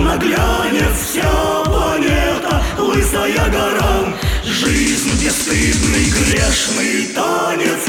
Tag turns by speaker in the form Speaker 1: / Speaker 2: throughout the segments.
Speaker 1: наглянет вся планета, лысая гора. Жизнь бесстыдный грешный танец.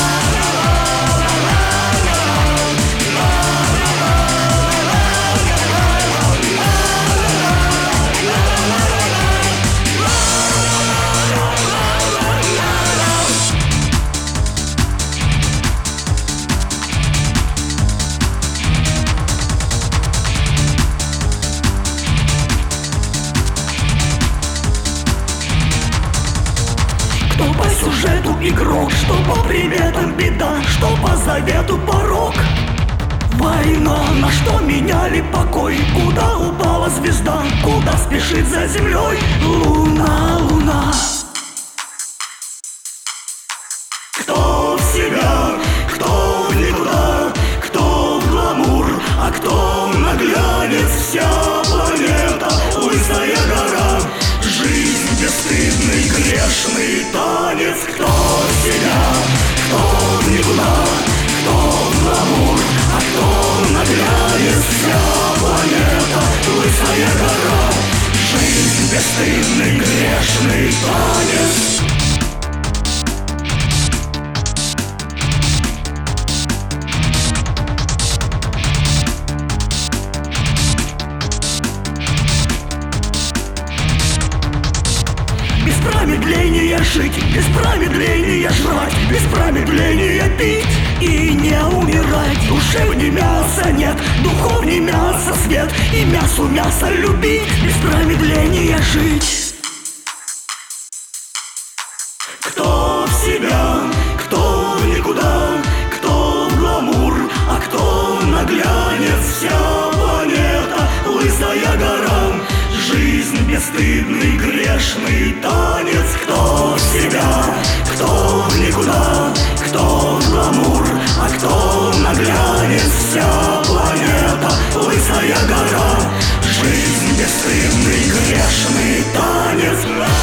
Speaker 1: Что по сюжету игрок, что по приметам беда, что по завету порок. Война, на что меняли покой, куда упала звезда, куда спешит за землей луна, луна. Кто в себя, кто в никуда, кто в гламур, а кто наглянет вся планета, лысая гора. Жизнь бесстыдный грешный танец. Кто в себя, кто в никуда, кто в гламур, а кто наглянет вся планета, лысая гора. Жизнь бесстыдный грешный танец. Без промедления жить, без промедления жрать, без промедления пить и не умирать. Душевней мяса нет, духовней мяса свет, и мясу мясо любить, без промедления жить. Кто в себя, кто в никуда, кто в гламур, а кто наглянет вся планета, лысая гора. Жизнь бесстыдный грешный танец. Кто в себя, кто в никуда, кто в гламур, а кто наглянет вся планета, лысая гора. Жизнь бесстыдный грешный танец.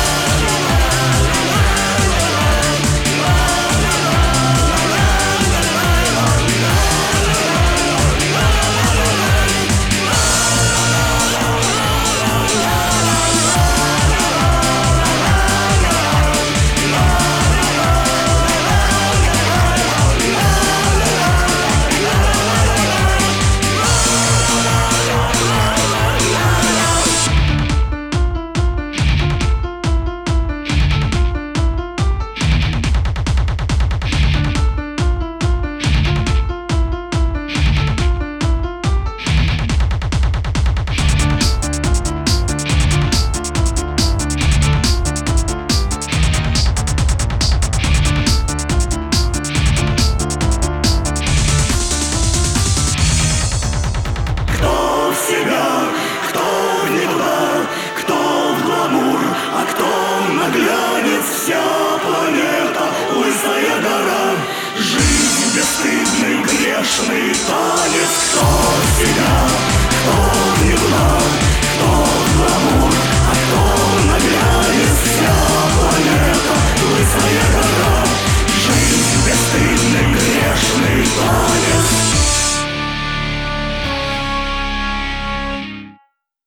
Speaker 1: Наглянет вся планета, лысая гора. Жизнь бесстыдный грешный танец. Кто в себя, кто в никуда,